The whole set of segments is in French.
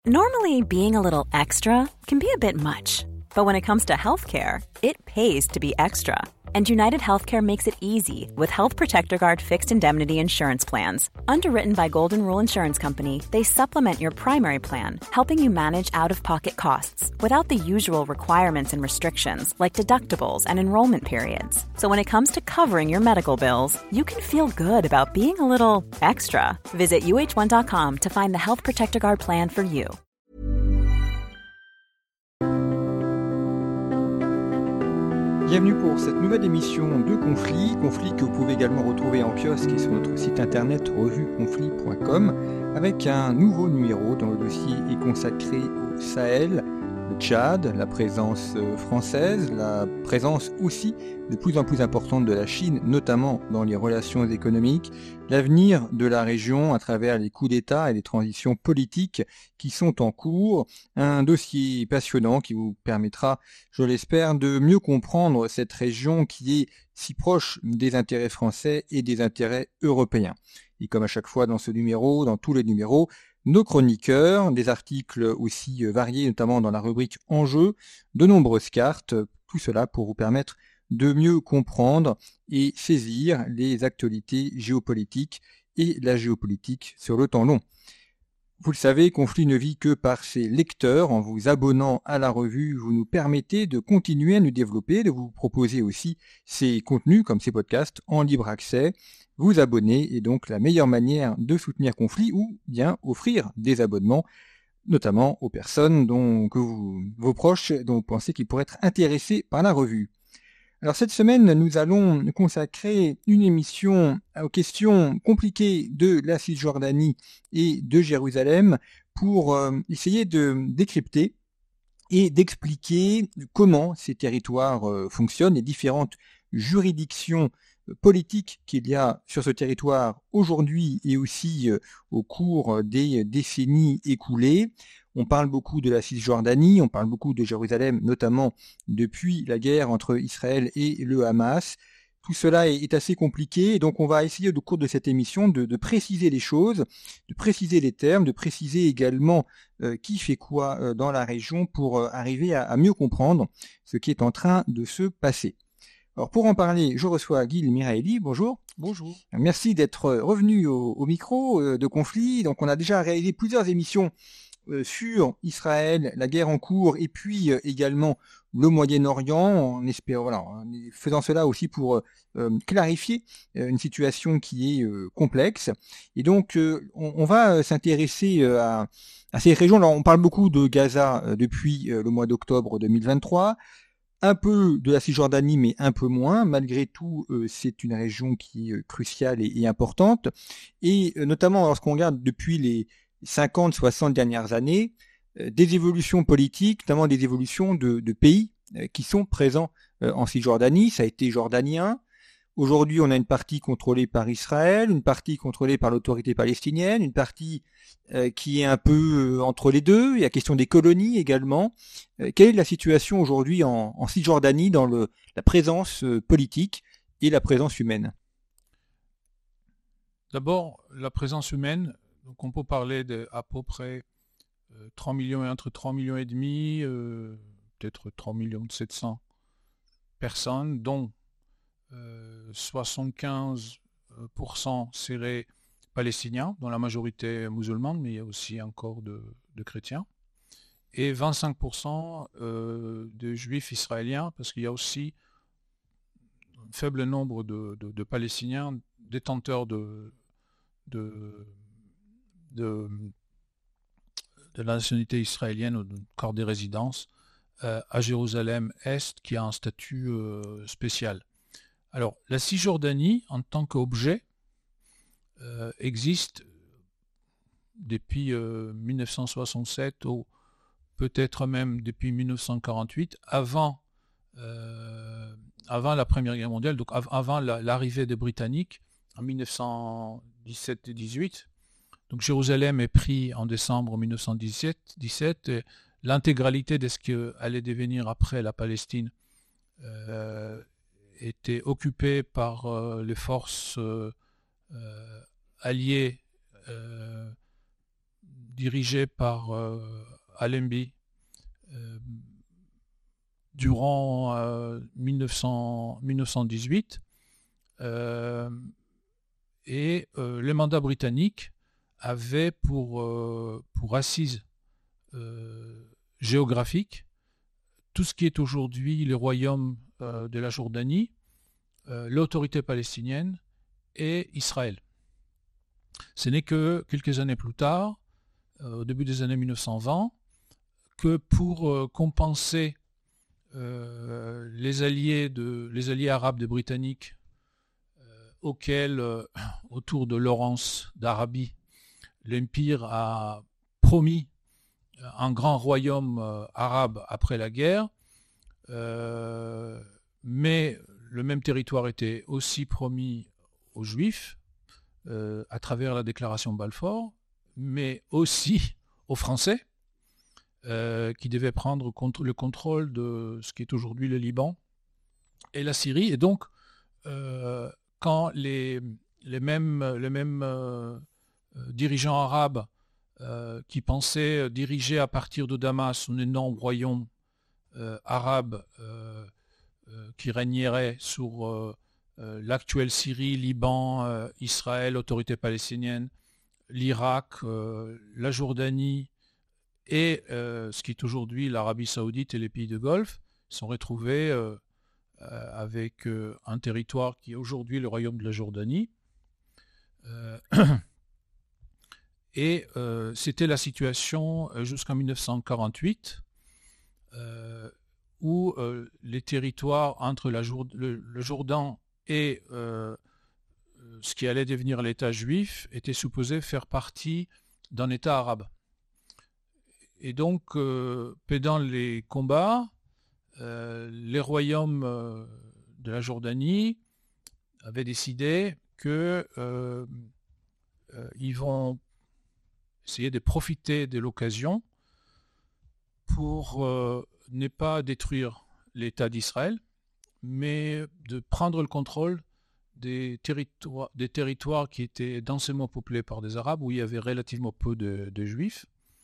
Normally, being a little extra can be a bit much, but when it comes to healthcare, it pays to be extra. And United Healthcare makes it easy with Health Protector Guard fixed indemnity insurance plans. Underwritten by Golden Rule Insurance Company, they supplement your primary plan, helping you manage out-of-pocket costs without the usual requirements and restrictions like deductibles and enrollment periods. So when it comes to covering your medical bills, you can feel good about being a little extra. Visit uh1.com to find the Health Protector Guard plan for you. Bienvenue pour cette nouvelle émission de Conflit que vous pouvez également retrouver en kiosque et sur notre site internet revueconflit.com avec un nouveau numéro dont le dossier est consacré au Sahel, le Tchad, la présence française, la présence aussi de plus en plus importante de la Chine, notamment dans les relations économiques, l'avenir de la région à travers les coups d'État et les transitions politiques qui sont en cours. Un dossier passionnant qui vous permettra, je l'espère, de mieux comprendre cette région qui est si proche des intérêts français et des intérêts européens. Et comme à chaque fois dans ce numéro, dans tous les numéros, nos chroniqueurs, des articles aussi variés, notamment dans la rubrique Enjeux, de nombreuses cartes, tout cela pour vous permettre de mieux comprendre et saisir les actualités géopolitiques et la géopolitique sur le temps long. Vous le savez, Conflit ne vit que par ses lecteurs. En vous abonnant à la revue, vous nous permettez de continuer à nous développer, de vous proposer aussi ces contenus, comme ces podcasts, en libre accès. Vous abonner est donc la meilleure manière de soutenir Conflit ou bien offrir des abonnements, notamment aux personnes vos proches dont vous pensez qu'ils pourraient être intéressés par la revue. Alors cette semaine, nous allons consacrer une émission aux questions compliquées de la Cisjordanie et de Jérusalem pour essayer de décrypter et d'expliquer comment ces territoires fonctionnent, les différentes juridictions politiques qu'il y a sur ce territoire aujourd'hui et aussi au cours des décennies écoulées. On parle beaucoup de la Cisjordanie, on parle beaucoup de Jérusalem, notamment depuis la guerre entre Israël et le Hamas. Tout cela est assez compliqué, et donc on va essayer au cours de cette émission de préciser les choses, de préciser les termes, de préciser également qui fait quoi dans la région pour arriver à mieux comprendre ce qui est en train de se passer. Alors pour en parler, je reçois Gil Miraeli. Bonjour. Bonjour. Merci d'être revenu au micro de Conflit. Donc on a déjà réalisé plusieurs émissions sur Israël, la guerre en cours, et puis également le Moyen-Orient, en faisant cela aussi pour clarifier une situation qui est complexe. Et donc on va s'intéresser à ces régions. Alors on parle beaucoup de Gaza depuis le mois d'octobre 2023. Un peu de la Cisjordanie, mais un peu moins. Malgré tout, c'est une région qui est cruciale et importante. Et notamment lorsqu'on regarde depuis les 50, 60 dernières années, des évolutions politiques, notamment des évolutions de pays qui sont présents en Cisjordanie. Ça a été jordanien. Aujourd'hui, on a une partie contrôlée par Israël, une partie contrôlée par l'autorité palestinienne, une partie qui est un peu entre les deux. Il y a la question des colonies également. Quelle est la situation aujourd'hui en Cisjordanie dans la présence politique et la présence humaine ? D'abord, la présence humaine. Donc on peut parler à peu près 3 millions et entre 3 millions et demi, peut-être 3 millions 700 personnes, dont 75% seraient palestiniens, dont la majorité musulmane, mais il y a aussi encore de chrétiens, et 25% de juifs israéliens, parce qu'il y a aussi un faible nombre de Palestiniens détenteurs de la nationalité israélienne ou d'un corps des résidences à Jérusalem-Est qui a un statut spécial. Alors, la Cisjordanie, en tant qu'objet, existe depuis 1967 ou peut-être même depuis 1948, avant la Première Guerre mondiale, donc avant l'arrivée des Britanniques en 1917 et 18. Donc Jérusalem est pris en décembre 1917 et l'intégralité de ce qui allait devenir après la Palestine était occupée par les forces alliées dirigé par Allenby durant 1918 et les mandats britanniques avaient pour assise géographique tout ce qui est aujourd'hui les royaumes de la Jordanie, l'autorité palestinienne et Israël. Ce n'est que quelques années plus tard, au début des années 1920, que pour compenser les alliés arabes des Britanniques auxquels, autour de Laurence d'Arabie, l'Empire a promis un grand royaume arabe après la guerre, mais le même territoire était aussi promis aux Juifs à travers la déclaration Balfour, mais aussi aux Français qui devaient prendre le contrôle de ce qui est aujourd'hui le Liban et la Syrie. Et donc, quand les mêmes dirigeants arabes qui pensaient diriger à partir de Damas un énorme royaume arabe qui régnerait sur l'actuelle Syrie, Liban, Israël, autorité palestinienne, l'Irak, la Jordanie et ce qui est aujourd'hui l'Arabie Saoudite et les pays de Golfe, sont retrouvés avec un territoire qui est aujourd'hui le royaume de la Jordanie. Et c'était la situation jusqu'en 1948 où les territoires entre le Jourdain et ce qui allait devenir l'État juif étaient supposés faire partie d'un État arabe. Et donc, pendant les combats, les royaumes de la Jordanie avaient décidé qu'ils vont essayer de profiter de l'occasion pour ne pas détruire l'État d'Israël, mais de prendre le contrôle des territoires qui étaient densément peuplés par des Arabes, où il y avait relativement peu de Juifs,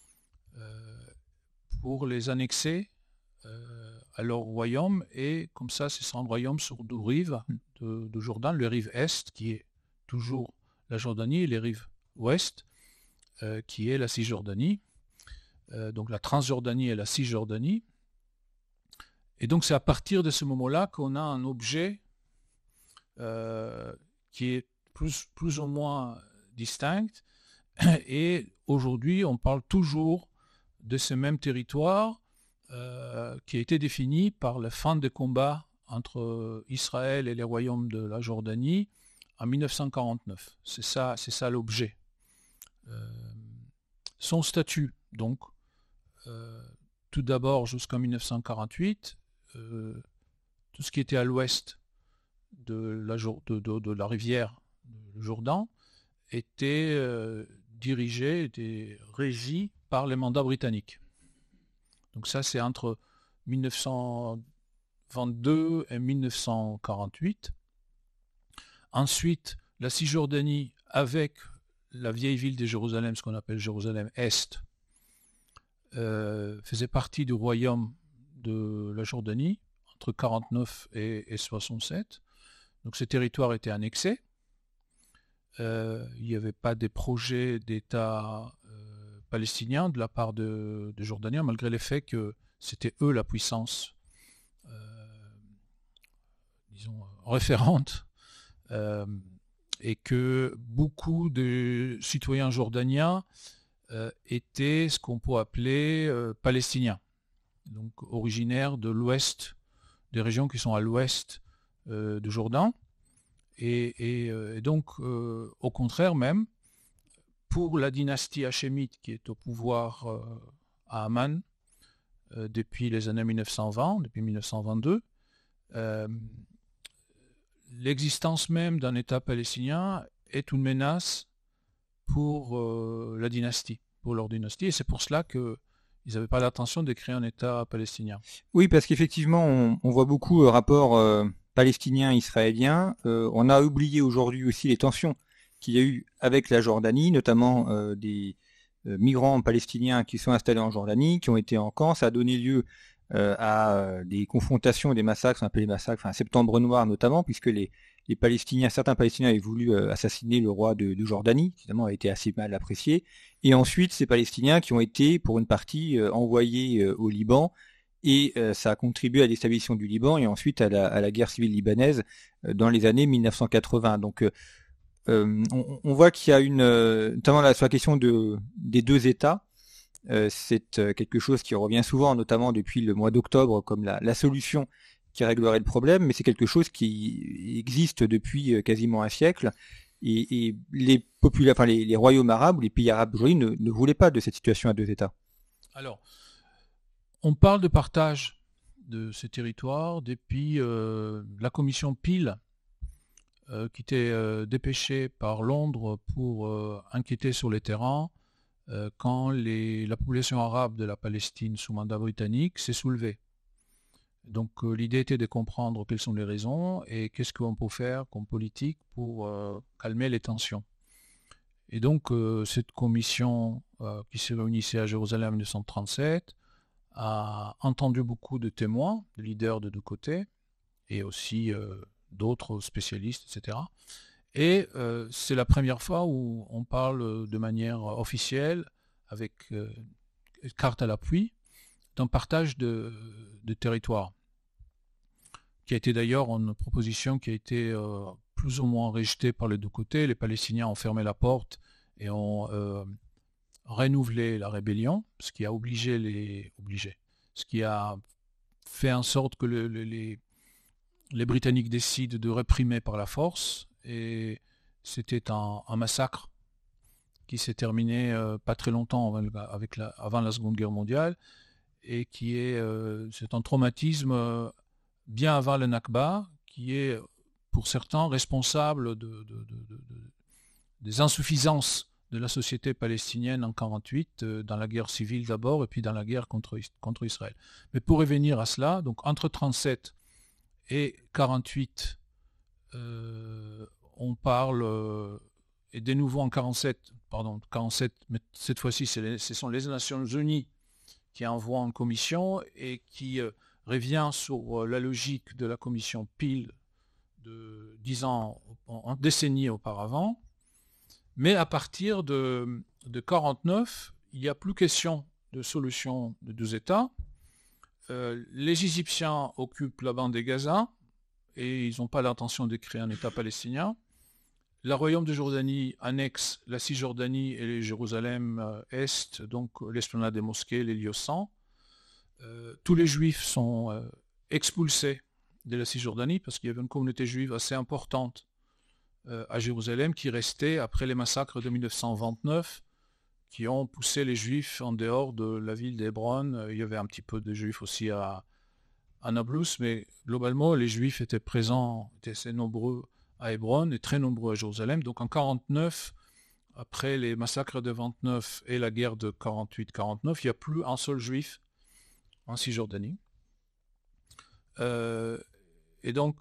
pour les annexer à leur royaume, et comme ça, ce sera un royaume sur deux rives de Jourdain, le rive est, qui est toujours la Jordanie, et les rives ouest, qui est la Cisjordanie, donc la Transjordanie et la Cisjordanie. Et donc c'est à partir de ce moment-là qu'on a un objet qui est plus ou moins distinct, et aujourd'hui on parle toujours de ce même territoire qui a été défini par la fin des combats entre Israël et les royaumes de la Jordanie en 1949. C'est ça l'objet. Son statut, donc, tout d'abord jusqu'en 1948, tout ce qui était à l'ouest de la rivière du Jourdain était dirigé, était régi par les mandats britanniques. Donc ça, c'est entre 1922 et 1948. Ensuite, la Cisjordanie, avec la vieille ville de Jérusalem, ce qu'on appelle Jérusalem-Est, faisait partie du royaume de la Jordanie entre 49 et 67. Donc ces territoires étaient annexés. Il n'y avait pas des projets d'État palestinien de la part des Jordaniens, malgré le fait que c'était eux la puissance, disons, référente, et que beaucoup de citoyens jordaniens étaient ce qu'on peut appeler palestiniens, donc originaires de l'ouest, des régions qui sont à l'ouest du Jourdain, et donc au contraire même, pour la dynastie hachémite qui est au pouvoir à Amman depuis les années 1920, depuis 1922, l'existence même d'un État palestinien est une menace pour la dynastie, pour leur dynastie, et c'est pour cela qu'ils n'avaient pas l'intention de créer un État palestinien. Oui, parce qu'effectivement, on voit beaucoup rapports palestiniens-israéliens. On a oublié aujourd'hui aussi les tensions qu'il y a eu avec la Jordanie, notamment des migrants palestiniens qui sont installés en Jordanie, qui ont été en camp. Ça a donné lieu à des confrontations, des massacres, on appelle les massacres, Septembre Noir notamment, puisque certains Palestiniens avaient voulu assassiner le roi de Jordanie, qui évidemment a été assez mal apprécié. Et ensuite, ces Palestiniens qui ont été, pour une partie, envoyés au Liban, et ça a contribué à la déstabilisation du Liban et ensuite à la guerre civile libanaise dans les années 1980. Donc on voit qu'il y a notamment là, sur la question des deux États, c'est quelque chose qui revient souvent, notamment depuis le mois d'octobre, comme la solution qui réglerait le problème, mais c'est quelque chose qui existe depuis quasiment un siècle. Et les royaumes arabes, les pays arabes aujourd'hui ne voulaient pas de cette situation à deux États. Alors, on parle de partage de ces territoires depuis la commission Peel, qui était dépêchée par Londres pour enquêter sur les terrains quand la population arabe de la Palestine sous mandat britannique s'est soulevée. Donc l'idée était de comprendre quelles sont les raisons et qu'est-ce qu'on peut faire comme politique pour calmer les tensions. Et donc cette commission qui s'est réunissait à Jérusalem en 1937 a entendu beaucoup de témoins, de leaders de deux côtés, et aussi d'autres spécialistes, etc. Et c'est la première fois où on parle de manière officielle, avec carte à l'appui, d'un partage de territoire, qui a été d'ailleurs une proposition qui a été plus ou moins rejetée par les deux côtés. Les Palestiniens ont fermé la porte et ont renouvelé la rébellion, ce qui a ce qui a fait en sorte que les Britanniques décident de réprimer par la force, et c'était un massacre qui s'est terminé pas très longtemps avant la Seconde Guerre mondiale, et c'est un traumatisme bien avant le Nakba, qui est pour certains responsable des insuffisances de la société palestinienne en 1948, dans la guerre civile d'abord et puis dans la guerre contre Israël. Mais pour revenir à cela, donc entre 1937 et 1948, on parle, et de nouveau en 1947, mais cette fois-ci ce sont les Nations Unies qui envoient en commission et qui revient sur la logique de la commission Peel de 10 ans, en décennies auparavant. Mais à partir de 1949, il n'y a plus question de solution de deux États. Les Égyptiens occupent la bande de Gaza et ils n'ont pas l'intention de créer un État palestinien. Le royaume de Jordanie annexe la Cisjordanie et le Jérusalem-Est, donc l'esplanade des mosquées, les lieux saints. Tous les Juifs sont expulsés de la Cisjordanie parce qu'il y avait une communauté juive assez importante à Jérusalem qui restait après les massacres de 1929 qui ont poussé les Juifs en dehors de la ville d'Hébron. Il y avait un petit peu de Juifs aussi à Nablus, mais globalement les Juifs étaient présents, étaient assez nombreux à Hébron et très nombreux à Jérusalem. Donc en 1949, après les massacres de 29 et la guerre de 48-49, il n'y a plus un seul Juif en Cisjordanie. Et donc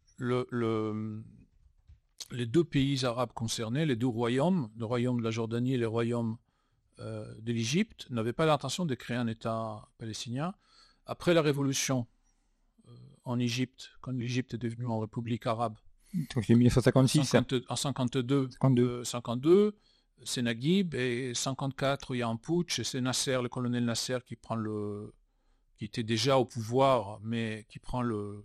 les deux pays arabes concernés, les deux royaumes, le royaume de la Jordanie et le royaume de l'Égypte, n'avaient pas l'intention de créer un État palestinien. Après la révolution en Égypte, quand l'Égypte est devenue en république arabe, donc c'est 1956. En 52, c'est Naguib, et 1954, il y a un putsch, et c'est Nasser, le colonel Nasser, qui était déjà au pouvoir, mais qui prend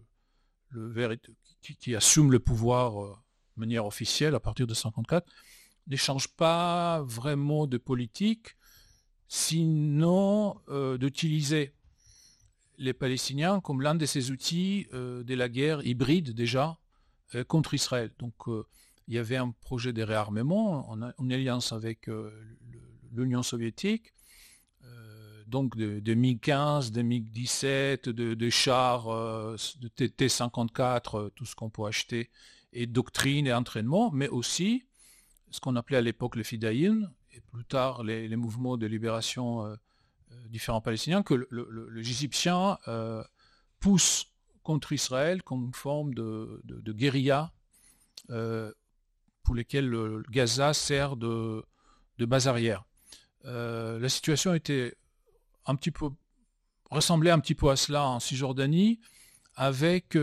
qui assume le pouvoir de manière officielle à partir de 1954, ne change pas vraiment de politique, sinon d'utiliser les Palestiniens comme l'un de ces outils de la guerre hybride déjà contre Israël. Donc il y avait un projet de réarmement en alliance avec l'Union soviétique, donc de MiG-15, de MiG-17, de chars, de T-54, tout ce qu'on peut acheter, et doctrine et entraînement, mais aussi ce qu'on appelait à l'époque les Fidaïn, et plus tard les mouvements de libération différents palestiniens, que les Égyptiens poussent contre Israël comme une forme de guérilla pour lesquelles Gaza sert de base arrière. la situation était ressemblait un petit peu à cela en Cisjordanie, avec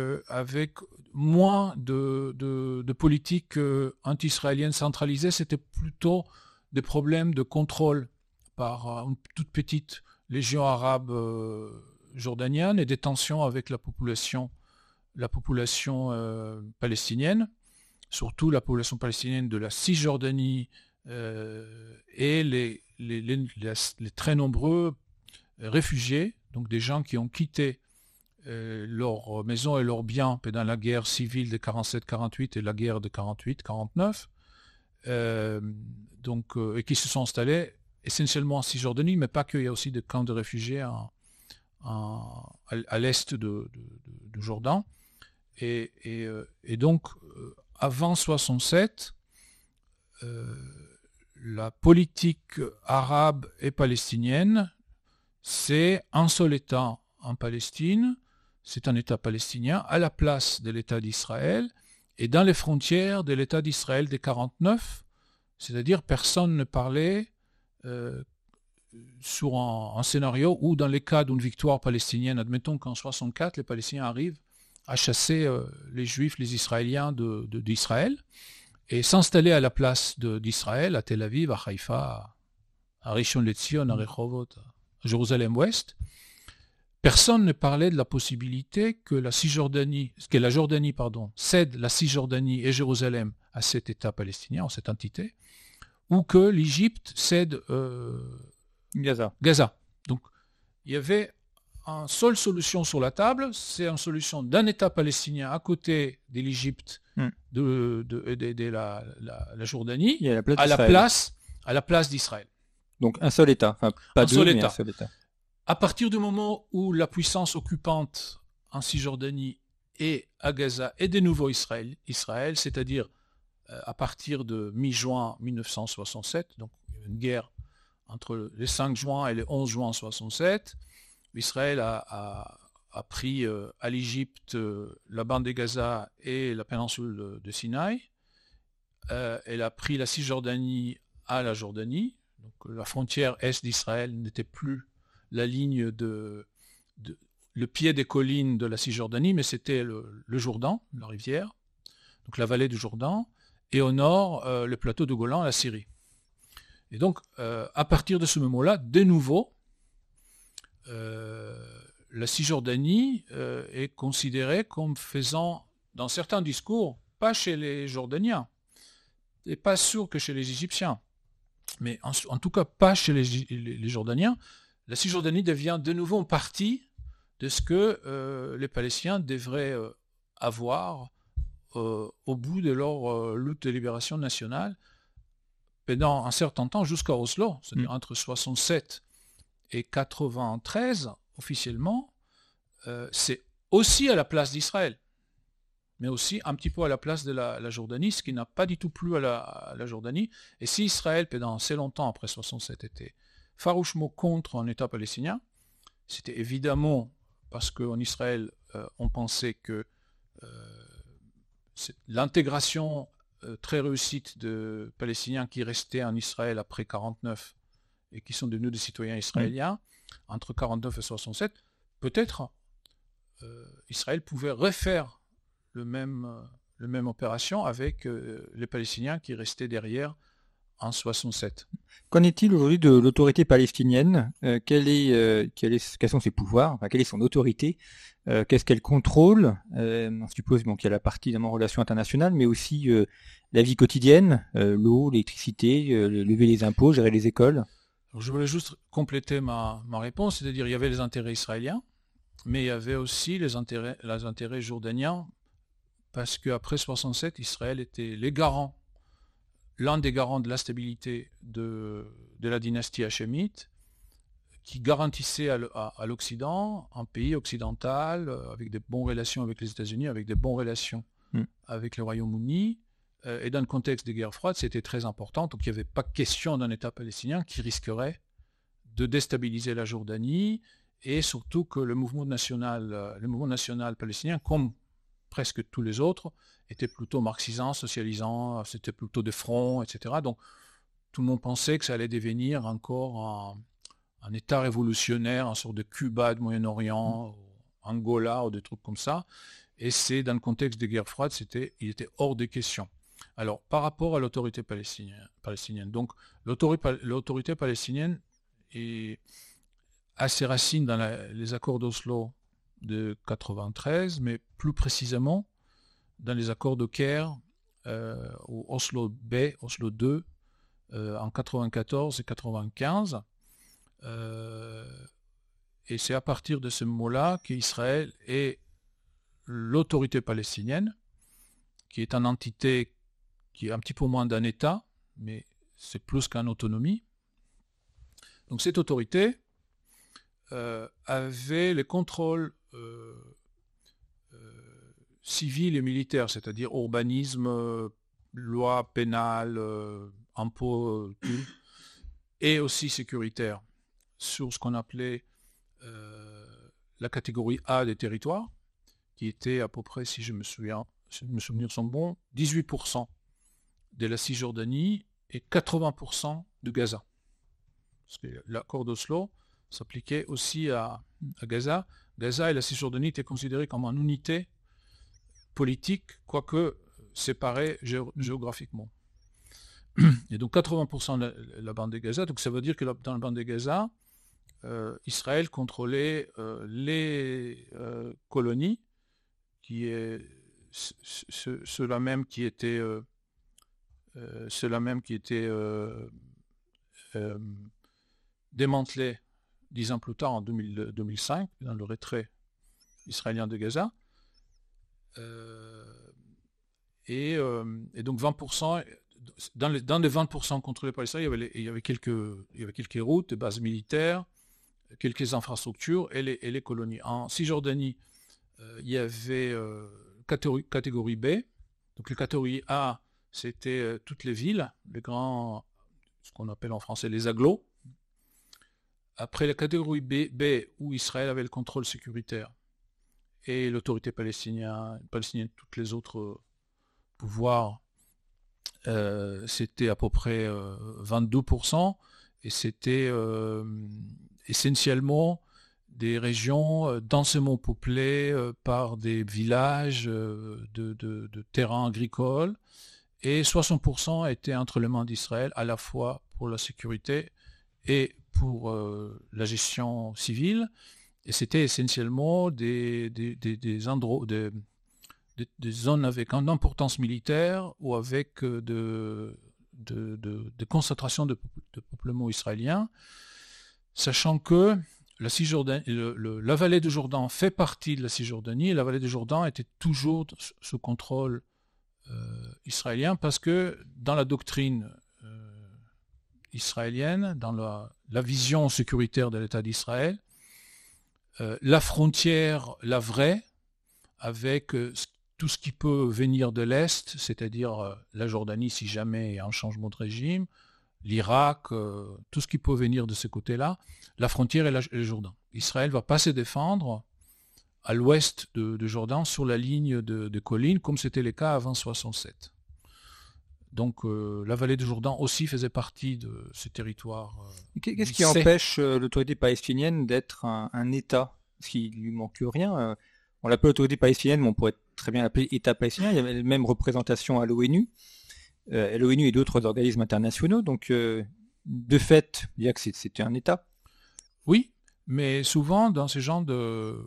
moins de politique anti-israélienne centralisée. C'était plutôt des problèmes de contrôle par une toute petite légion arabe jordanienne et des tensions avec la population palestinienne, surtout la population palestinienne de la Cisjordanie et les très nombreux réfugiés, donc des gens qui ont quitté leur maison et leurs biens pendant la guerre civile de 47-48 et la guerre de 48-49, et qui se sont installés essentiellement en Cisjordanie, mais pas que, il y a aussi des camps de réfugiés à l'est de Jordan. Et donc, avant 67, la politique arabe et palestinienne, c'est un seul État en Palestine, c'est un État palestinien à la place de l'État d'Israël et dans les frontières de l'État d'Israël des 49, c'est-à-dire personne ne parlait sur un scénario où dans les cas d'une victoire palestinienne, admettons qu'en 64, les Palestiniens arrivent à chasser les Juifs, les Israéliens d'Israël et s'installer à la place d'Israël, à Tel Aviv, à Haïfa, à Rishon LeZion, à Rehovot, à Jérusalem-Ouest. Personne ne parlait de la possibilité que la Jordanie cède la Cisjordanie et Jérusalem à cet État palestinien, à cette entité, ou que l'Égypte cède Gaza. Donc, il y avait une seule solution sur la table, c'est une solution d'un État palestinien à côté de l'Égypte, de la Jordanie, et à la place d'Israël. Donc un seul État, enfin pas deux, mais un seul État. À partir du moment où la puissance occupante en Cisjordanie et à Gaza est de nouveau Israël, c'est-à-dire à partir de mi-juin 1967, donc une guerre entre les 5 juin et les 11 juin 1967, Israël a pris à l'Égypte la bande de Gaza et la péninsule de Sinaï. Elle a pris la Cisjordanie à la Jordanie. Donc la frontière est d'Israël n'était plus la ligne le pied des collines de la Cisjordanie, mais c'était le Jourdain, la rivière, donc la vallée du Jourdain, et au nord, le plateau de Golan, la Syrie. Et donc, à partir de ce moment-là, de nouveau, la Cisjordanie est considérée comme faisant, dans certains discours, pas chez les Jordaniens, et pas sûr que chez les Égyptiens, mais en tout cas pas chez les Jordaniens, la Cisjordanie devient de nouveau une partie de ce que les Palestiniens devraient avoir au bout de leur lutte de libération nationale pendant un certain temps jusqu'à Oslo, c'est-à-dire entre 67 et 93 officiellement, c'est aussi à la place d'Israël, mais aussi un petit peu à la place de la Jordanie, ce qui n'a pas du tout plu à la Jordanie. Et si Israël, pendant assez longtemps après 67, était farouchement contre un État palestinien, c'était évidemment parce qu'en Israël, on pensait que l'intégration très réussie de Palestiniens qui restaient en Israël après 1949 et qui sont devenus des citoyens israéliens, entre 1949 et 1967, peut-être Israël pouvait refaire le même opération avec les Palestiniens qui restaient derrière en 1967. Qu'en est-il aujourd'hui de l'autorité palestinienne ? Quels sont ses pouvoirs ? Enfin, quelle est son autorité ? Qu'est-ce qu'elle contrôle ? On suppose qu'il y a la partie évidemment relations internationales, mais aussi la vie quotidienne, l'eau, l'électricité, lever les impôts, gérer les écoles. Alors, je voulais juste compléter ma réponse, c'est-à-dire il y avait les intérêts israéliens, mais il y avait aussi les intérêts jordaniens, parce qu'après 1967, Israël était l'un des garants de la stabilité de la dynastie hachémite, qui garantissait à l'Occident, un pays occidental, avec des bonnes relations avec les États-Unis, avec des bonnes relations avec le Royaume-Uni, et dans le contexte des guerres froides, c'était très important. Donc il n'y avait pas question d'un État palestinien qui risquerait de déstabiliser la Jordanie, et surtout que le mouvement national palestinien, comme presque tous les autres, était plutôt marxisant, socialisant, c'était plutôt des fronts, etc. Donc tout le monde pensait que ça allait devenir encore un État révolutionnaire, une sorte de Cuba de Moyen-Orient, Angola ou des trucs comme ça. Et c'est dans le contexte des guerres froides, il était hors de question. Alors, par rapport à l'autorité palestinienne, donc l'autorité palestinienne a ses racines dans les accords d'Oslo de 93, mais plus précisément dans les accords de Caire, ou Oslo B, Oslo 2, en 94 et 95. Et c'est à partir de ce moment-là qu'Israël est l'autorité palestinienne, qui est une entité qui est un petit peu moins d'un État, mais c'est plus qu'une autonomie. Donc cette autorité avait les contrôles civils et militaires, c'est-à-dire urbanisme, loi pénale, impôts, tout, et aussi sécuritaire, sur ce qu'on appelait la catégorie A des territoires, qui était à peu près, si mes souvenirs sont bons, 18% de la Cisjordanie et 80% de Gaza. Parce que l'accord d'Oslo s'appliquait aussi à Gaza. Gaza et la Cisjordanie étaient considérés comme une unité politique, quoique séparée géographiquement. Et donc 80% de la bande de Gaza, donc ça veut dire que dans la bande de Gaza, Israël contrôlait les colonies, qui est ceux-là même qui étaient démantelés 10 ans plus tard, en 2005, dans le retrait israélien de Gaza. Et donc 20%, dans les 20% contrôlés par Israël, il y avait quelques routes, des bases militaires, quelques infrastructures et les colonies. En Cisjordanie, il y avait catégorie B. Donc la catégorie A, c'était toutes les villes, les grands, ce qu'on appelle en français les agglos. Après la catégorie B, où Israël avait le contrôle sécuritaire, et l'autorité palestinienne, toutes les autres pouvoirs, c'était à peu près 22%, et c'était essentiellement des régions densément peuplées par des villages de terrains agricoles, et 60% étaient entre les mains d'Israël, à la fois pour la sécurité et pour la gestion civile. Et c'était essentiellement des zones avec une importance militaire ou avec de concentrations de peuplement israélien, sachant que la vallée du Jourdain fait partie de la Cisjordanie, et la vallée du Jourdain était toujours sous contrôle israélien, parce que dans la doctrine israélienne, dans la vision sécuritaire de l'État d'Israël, la frontière, la vraie, avec tout ce qui peut venir de l'Est, c'est-à-dire la Jordanie si jamais il y a un changement de régime, l'Irak, tout ce qui peut venir de ce côté-là, la frontière est le Jourdain. Israël ne va pas se défendre à l'ouest de Jourdain sur la ligne de collines, comme c'était le cas avant 67. Donc la vallée du Jourdain aussi faisait partie de ce territoire. Qu'est-ce qui empêche l'autorité palestinienne d'être un État? Parce qu'il ne lui manque rien. On l'appelle autorité palestinienne, mais on pourrait très bien l'appeler État palestinien. Il y avait la même représentation à l'ONU. L'ONU et d'autres organismes internationaux. Donc, de fait, il y a que c'était un État. Oui, mais souvent, dans ce genre de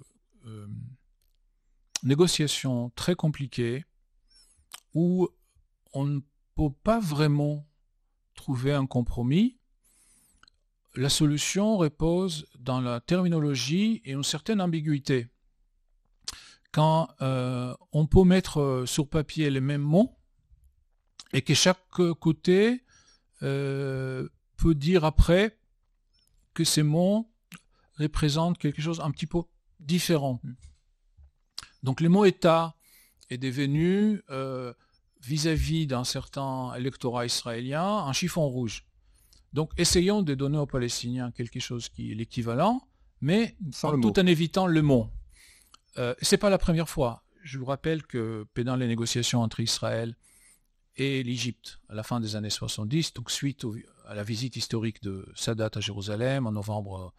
négociations très compliquées, où on ne peut pas vraiment trouver un compromis, la solution repose dans la terminologie et une certaine ambiguïté. Quand on peut mettre sur papier les mêmes mots, et que chaque côté peut dire après que ces mots représentent quelque chose un petit peu différent. Donc le mot État est devenu, vis-à-vis d'un certain électorat israélien, un chiffon rouge. Donc essayons de donner aux Palestiniens quelque chose qui est l'équivalent, mais tout en évitant le mot. C'est pas la première fois. Je vous rappelle que pendant les négociations entre Israël et l'Égypte, à la fin des années 70, donc suite à la visite historique de Sadat à Jérusalem en novembre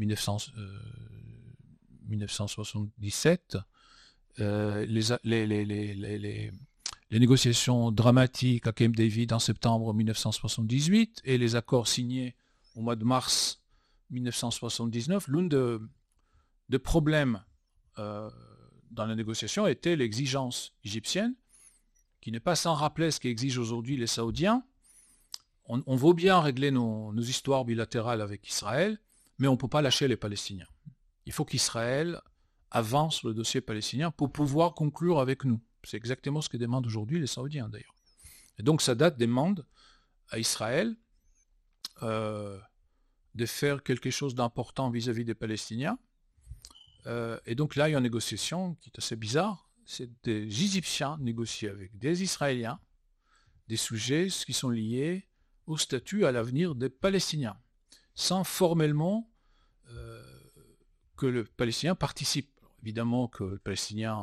1977, les négociations dramatiques à Camp David en septembre 1978 et les accords signés au mois de mars 1979, l'un des problèmes dans la négociation était l'exigence égyptienne, qui n'est pas sans rappeler ce qu'exigent aujourd'hui les Saoudiens. On veut bien régler nos histoires bilatérales avec Israël, mais on ne peut pas lâcher les Palestiniens. Il faut qu'Israël avance le dossier palestinien pour pouvoir conclure avec nous. C'est exactement ce que demandent aujourd'hui les Saoudiens d'ailleurs. Et donc Sadat demande à Israël de faire quelque chose d'important vis-à-vis des Palestiniens. Et donc là, il y a une négociation qui est assez bizarre. C'est des Égyptiens négocier avec des Israéliens des sujets qui sont liés au statut, à l'avenir des Palestiniens, sans formellement que le Palestinien participe. Alors, évidemment que le Palestinien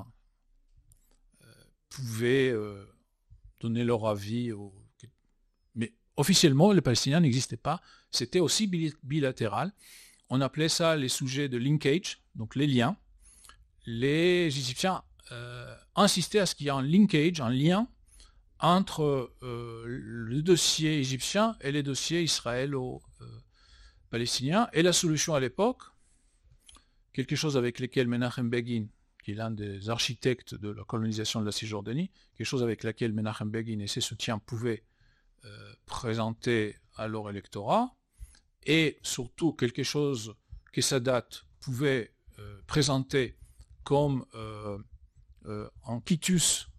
pouvait donner leur avis, mais officiellement, les Palestiniens n'existaient pas. C'était aussi bilatéral. On appelait ça les sujets de linkage, donc les liens. Les Égyptiens insistaient à ce qu'il y ait un linkage, un lien, entre le dossier égyptien et les dossiers israélo-palestiniens. Et la solution à l'époque, quelque chose avec lequel Menachem Begin, qui est l'un des architectes de la colonisation de la Cisjordanie, quelque chose avec laquelle Menachem Begin et ses soutiens pouvaient présenter à leur électorat, et surtout quelque chose que Sadat pouvait présenter comme en quitus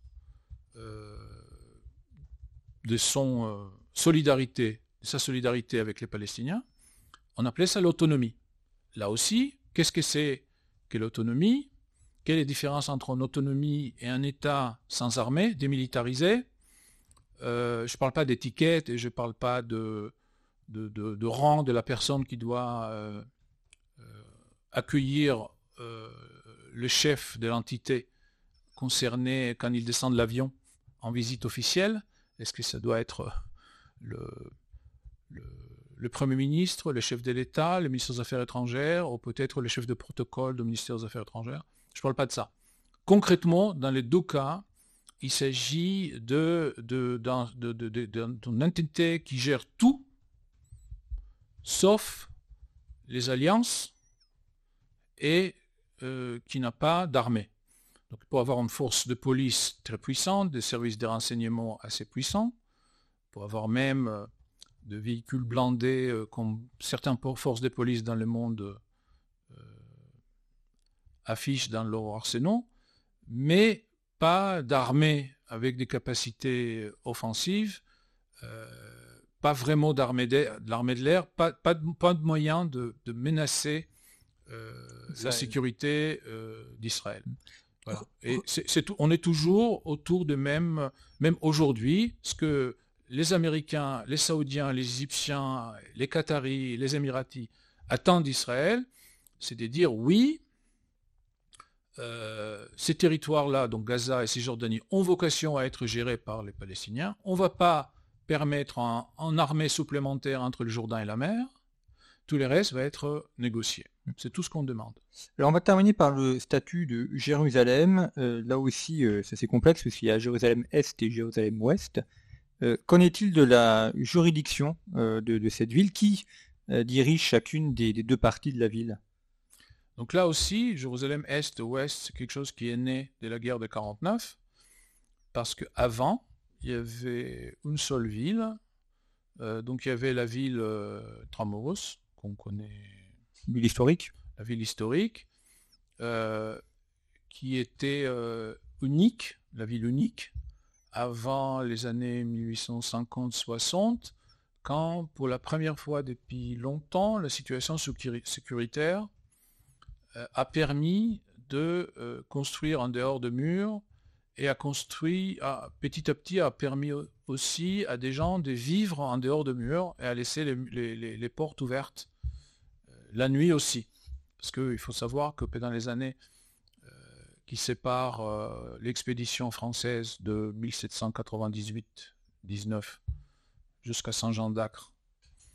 de sa solidarité avec les Palestiniens, on appelait ça l'autonomie. Là aussi, qu'est-ce que c'est que l'autonomie? Quelle est la différence entre une autonomie et un État sans armée, démilitarisé? Je ne parle pas d'étiquette et je ne parle pas de rang de la personne qui doit accueillir le chef de l'entité concernée quand il descend de l'avion en visite officielle. Est-ce que ça doit être le Premier ministre, le chef de l'État, le ministre des Affaires étrangères, ou peut-être le chef de protocole du ministère des Affaires étrangères? Je ne parle pas de ça. Concrètement, dans les deux cas, il s'agit d'une entité qui gère tout, sauf les alliances, et qui n'a pas d'armée. Donc, pour avoir une force de police très puissante, des services de renseignement assez puissants, pour avoir même de véhicules blindés comme certaines forces de police dans le monde affichent dans leur arsenal, mais pas d'armée avec des capacités offensives, pas vraiment d'armée de l'air, pas de moyen de menacer la sécurité d'Israël. Voilà. Et on est toujours autour de même aujourd'hui, ce que les Américains, les Saoudiens, les Égyptiens, les Qataris, les Émiratis attendent d'Israël, c'est de dire oui, ces territoires-là, donc Gaza et Cisjordanie, ont vocation à être gérés par les Palestiniens. On ne va pas permettre une armée supplémentaire entre le Jourdain et la mer. Tout le reste va être négocié. C'est tout ce qu'on demande. Alors on va terminer par le statut de Jérusalem. Là aussi, c'est assez complexe parce qu'il y a Jérusalem-Est et Jérusalem-Ouest. Qu'en est-il de la juridiction de cette ville? Qui dirige chacune des deux parties de la ville? Donc là aussi, Jérusalem-Est-Ouest, c'est quelque chose qui est né de la guerre de 1949, parce qu'avant, il y avait une seule ville. Donc il y avait la ville Tramuros, qu'on connaît. Ville historique. La ville historique, qui était unique, la ville unique, avant les années 1850-60, quand pour la première fois depuis longtemps, la situation sécuritaire a permis de construire en dehors de murs et petit à petit a permis aussi à des gens de vivre en dehors de murs et à laisser les portes ouvertes la nuit aussi. Parce qu'il faut savoir que pendant les années qui séparent l'expédition française de 1798-19 jusqu'à Saint-Jean d'Acre,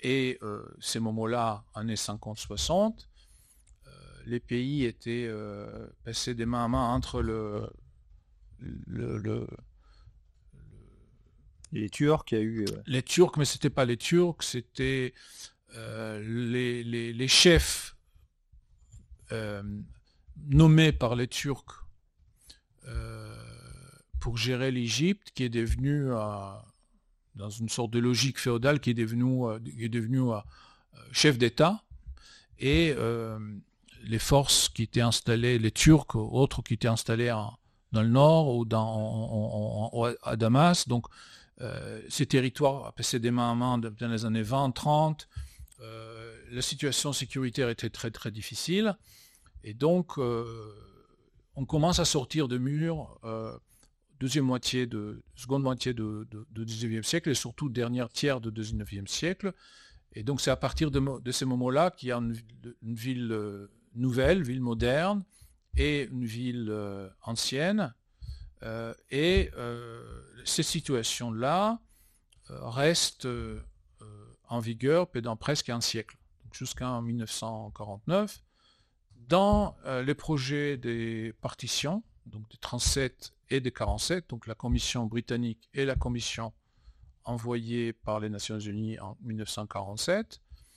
Et ces moments-là, années 50-60, les pays étaient passés des mains à main entre les Turcs, il y a eu... les Turcs, mais c'était pas les Turcs, c'était les chefs nommés par les Turcs pour gérer l'Égypte, qui est devenue, dans une sorte de logique féodale, qui est devenu chef d'État, et les forces qui étaient installées, les Turcs, autres qui étaient installés dans le nord ou à Damas. Donc ces territoires passaient des mains à main dans les années 20-30. La situation sécuritaire était très très difficile. Et donc on commence à sortir de murs seconde moitié du 19e siècle et surtout dernier tiers du 19e siècle. Et donc c'est à partir de ces moments-là qu'il y a une ville nouvelle, ville moderne, et une ville ancienne. Et ces situations-là restent en vigueur pendant presque un siècle, jusqu'en 1949. Dans les projets des partitions, donc des 37 et des 47, donc la commission britannique et la commission envoyée par les Nations Unies en 1947,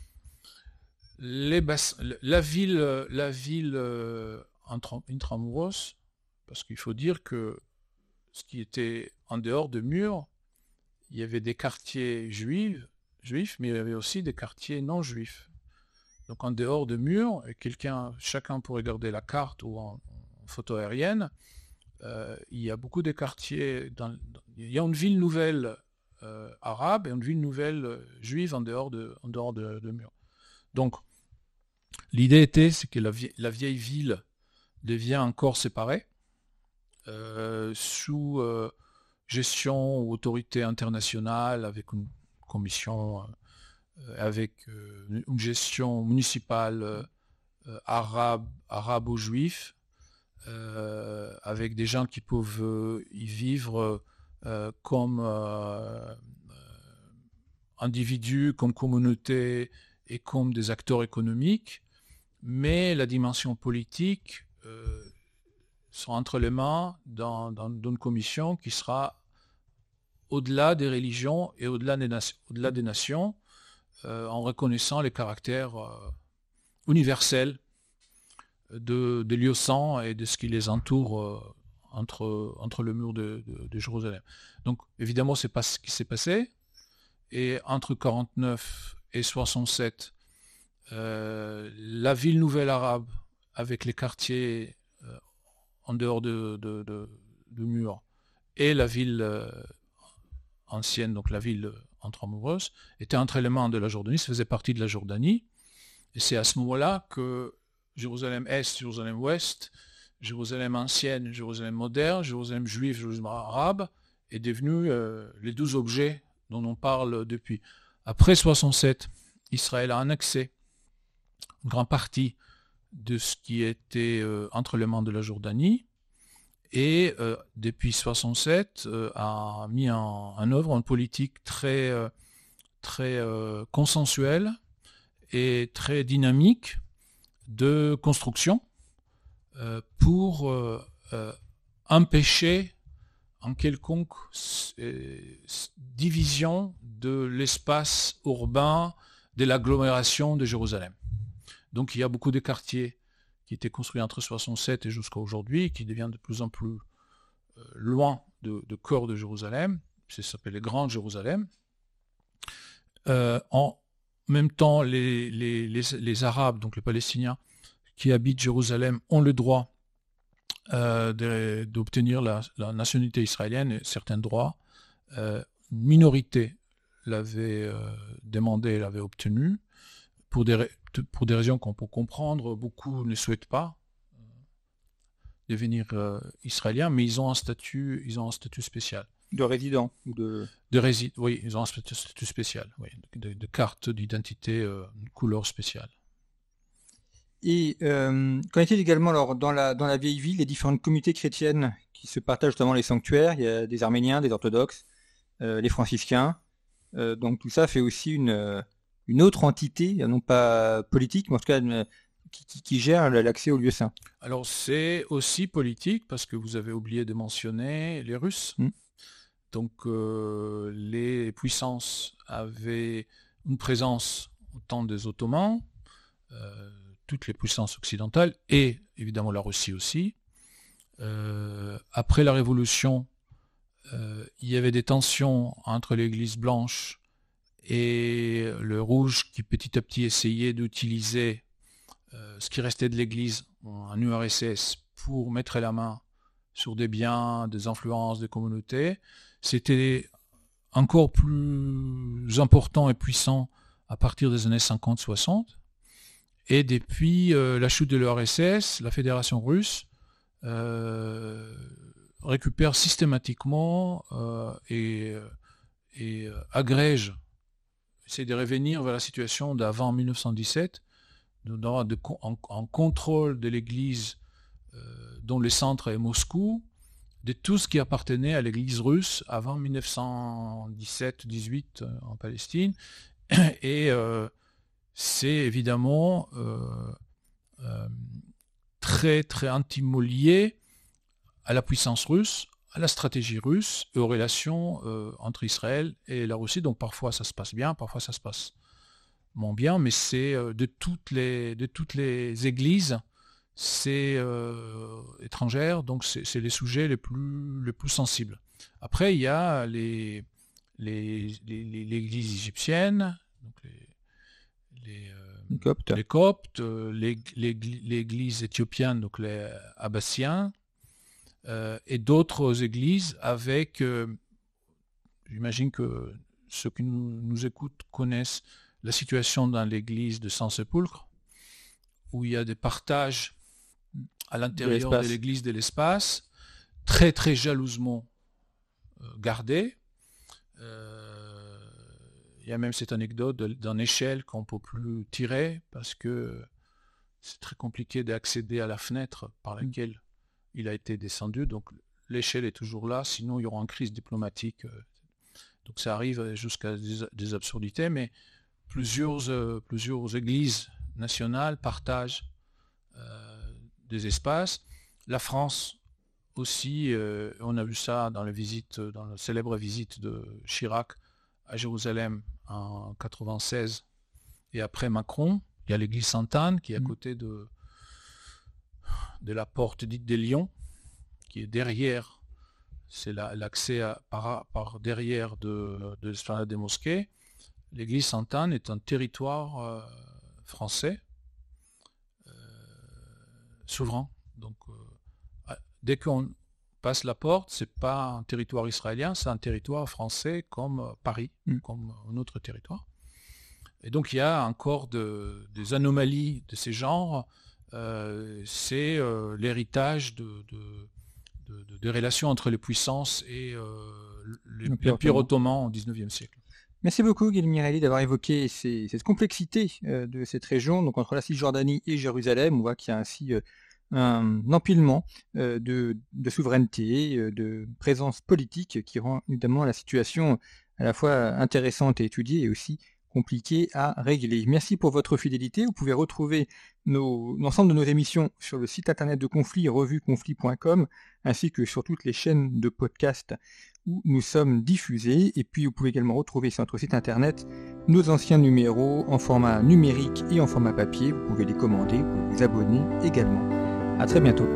la ville Intramuros, parce qu'il faut dire que ce qui était en dehors de murs, il y avait des quartiers juifs, mais il y avait aussi des quartiers non juifs. Donc en dehors de murs, chacun peut regarder la carte ou en photo aérienne, il y a beaucoup de quartiers, il y a une ville nouvelle arabe et une ville nouvelle juive en dehors de murs. Donc l'idée c'est que la vieille ville devient encore séparée, sous gestion ou autorité internationale, avec une commission, avec une gestion municipale arabo-juif, avec des gens qui peuvent y vivre comme individus, comme communauté et comme des acteurs économiques, mais la dimension politique sont entre les mains dans une commission qui sera au-delà des religions et au-delà des nations, en reconnaissant les caractères universels de Lieu-Saint et de ce qui les entoure entre le mur de Jérusalem. Donc évidemment, c'est pas ce qui s'est passé. Et entre 49 et 67, la ville nouvelle arabe, avec les quartiers en dehors de murs, et la ville ancienne, donc la ville Intramuros, était entre les mains de la Jordanie, ça faisait partie de la Jordanie. Et c'est à ce moment-là que Jérusalem-Est, Jérusalem-Ouest, Jérusalem ancienne, Jérusalem moderne, Jérusalem juive, Jérusalem arabe, est devenu les 12 objets dont on parle depuis. Après 67, Israël a annexé une grande partie de ce qui était entre les mains de la Jordanie, et depuis 67 a mis en œuvre une politique très consensuelle et très dynamique de construction pour empêcher en quelconque division de l'espace urbain de l'agglomération de Jérusalem. Donc il y a beaucoup de quartiers qui étaient construits entre 67 et jusqu'à aujourd'hui, qui deviennent de plus en plus loin de cœur de Jérusalem. Ça s'appelle les Grandes Jérusalem. En même temps, les Arabes, donc les Palestiniens, qui habitent Jérusalem, ont le droit d'obtenir la nationalité israélienne et certains droits. Une minorité l'avait demandé, l'avait obtenu. Pour des raisons qu'on peut comprendre, beaucoup ne souhaitent pas devenir israéliens, mais ils ont un statut spécial. De résident ou oui, ils ont un statut spécial, oui, de carte d'identité, une couleur spéciale. Et qu'en est-il également alors, dans la vieille ville, les différentes communautés chrétiennes qui se partagent justement les sanctuaires? Il y a des Arméniens, des orthodoxes, les franciscains. Donc tout ça fait aussi une une autre entité, non pas politique, mais en tout cas qui gère l'accès aux lieux saints. Alors c'est aussi politique parce que vous avez oublié de mentionner les Russes. Donc les puissances avaient une présence au temps des Ottomans, toutes les puissances occidentales et évidemment la Russie aussi. Après la Révolution, il y avait des tensions entre l'Église blanche et le rouge qui petit à petit essayait d'utiliser ce qui restait de l'Église en URSS pour mettre la main sur des biens, des influences, des communautés. C'était encore plus important et puissant à partir des années 50-60. Et depuis la chute de l'URSS, la Fédération russe récupère systématiquement et agrège, essaie de revenir vers la situation d'avant 1917, en contrôle de l'Église dont le centre est Moscou, de tout ce qui appartenait à l'Église russe avant 1917-18 en Palestine. Et c'est évidemment très très intimement lié à la puissance russe, à la stratégie russe et aux relations entre Israël et la Russie. Donc parfois ça se passe bien, parfois ça se passe moins bien, mais c'est de toutes les églises étrangères, donc c'est les sujets les plus sensibles. Après il y a l'église égyptienne, donc les Coptes, l'église éthiopienne, donc les Abbassiens, et d'autres églises avec, j'imagine que ceux qui nous écoutent connaissent la situation dans l'église de Saint-Sépulcre, où il y a des partages à l'intérieur de l'église de l'espace, très très jalousement gardés. Il y a même cette anecdote d'une échelle qu'on ne peut plus tirer parce que c'est très compliqué d'accéder à la fenêtre par laquelle il a été descendu. Donc l'échelle est toujours là, sinon il y aura une crise diplomatique. Donc ça arrive jusqu'à des absurdités, mais plusieurs églises nationales partagent des espaces. La France aussi, on a vu ça dans la célèbre visite de Chirac à Jérusalem en 1996 et après Macron. Il y a l'église Sainte-Anne qui est à côté de la porte dite des Lions, qui est derrière, c'est l'accès par derrière de l'esplanade des mosquées. L'église Sainte-Anne est un territoire français souverain. Donc dès qu'on passe la porte, c'est pas un territoire israélien, c'est un territoire français comme Paris, comme un autre territoire. Et donc il y a encore des anomalies de ces genres. C'est l'héritage des relations entre les puissances et l'Empire ottoman au XIXe siècle. Merci beaucoup Guillaume Mirelli d'avoir évoqué cette complexité de cette région, donc entre la Cisjordanie et Jérusalem. On voit qu'il y a ainsi un empilement de souveraineté, de présence politique qui rend évidemment la situation à la fois intéressante à étudier et aussi compliquée à régler. Merci pour votre fidélité. Vous pouvez retrouver l'ensemble de nos émissions sur le site internet de Conflit, revueconflit.com, ainsi que sur toutes les chaînes de podcast où nous sommes diffusés. Et puis vous pouvez également retrouver sur notre site internet nos anciens numéros en format numérique et en format papier. Vous pouvez les commander, vous pouvez vous abonner également. À très bientôt.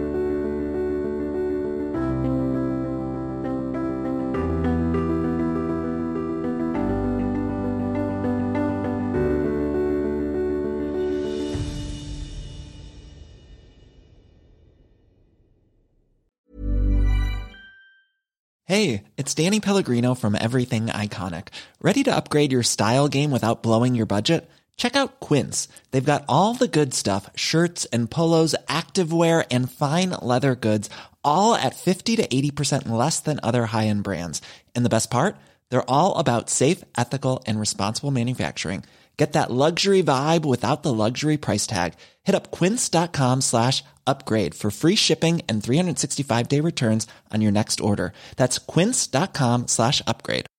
Hey, it's Danny Pellegrino from Everything Iconic. Ready to upgrade your style game without blowing your budget? Check out Quince. They've got all the good stuff, shirts and polos, activewear, and fine leather goods, all at 50 to 80% less than other high-end brands. And the best part? They're all about safe, ethical, and responsible manufacturing. Get that luxury vibe without the luxury price tag. Hit up quince.com/upgrade for free shipping and 365-day returns on your next order. That's quince.com/upgrade.